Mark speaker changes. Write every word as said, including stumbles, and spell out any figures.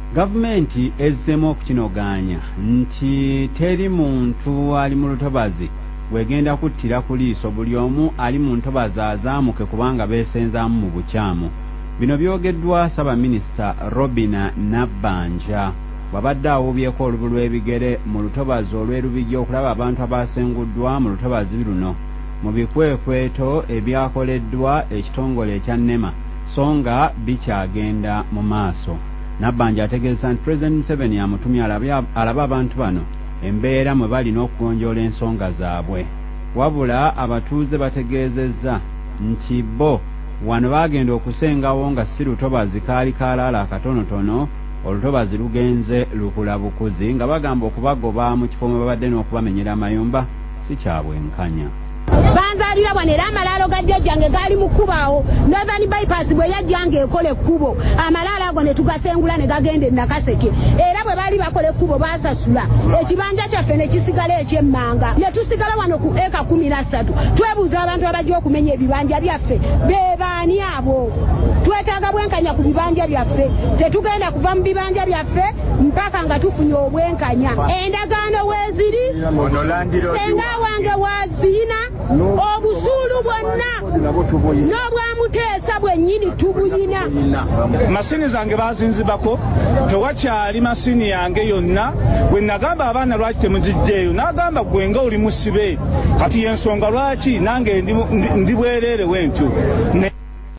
Speaker 1: Gavumenti ezzemu okukinoganya nti teri muntu ali mu lutobazi wegenda kuttira ku liiso buli omu ali mu ntobazi azaamuke kubanga beesenzaamu mu bukyamu. Bino byogeddwa Ssaabaminisita Robinah Nabbanja bw'abadde awuubyeko olubu lw'ebigere mu lutobazi olw'Erubijja okulaba abantu abaasenguddwa mu lutobazi luno mu bikwekweto ebyakoleddwa ekitongole ekya NEMA so nga bikyagenda mu maaso. Nabbanja ategeeza nti Pulezidenti Museveni amutumye alabe abantu bano embeera mwe balina okugonjoola ensonga zaabwe. Wabula abatuuze bategeezezza nti bo wano baagenda okusengawo nga si lutobazi kaali kaalaala akatonotono, olutobazi lugenze lukula bukuzi nga bagamba okubagoba mu kifo mwe babadde n'okubamenyera amayumba si kya bwenkanya.
Speaker 2: Banzalira bwana era amalaalo ga jjajjange gaali mu kkubaawo Northern bypass bwe yajjange ekola ekkubo amalaalo ago ne tugasengula ne gagenda e Nakaseke era bwe baali bakola ekkubo baasasula ekibanja kyaffe ne kisigala eky'emmanga ne tusigala wano ku eka kumi na ssatu twebuuza abantu abajja okumenya ebibanja byaffe be baani abo. Twetaaga bwenkanya ku bibanja byaffe, tetugenda kuva mu bibanja byaffe mpaka nga tufunye obwenkanya. Endagaano weeziri senga wange waziina obusuulu bwonna n'obwamuteesa bwennyini tubuyina.
Speaker 3: Masini zange bazinzibako tewakyali masini yange yonna bwe nagamba abaana lwaki temuzijjeeyo n'agamba gwenga oli musibe kati yensonga lwaki nange ndi bwereere wentyo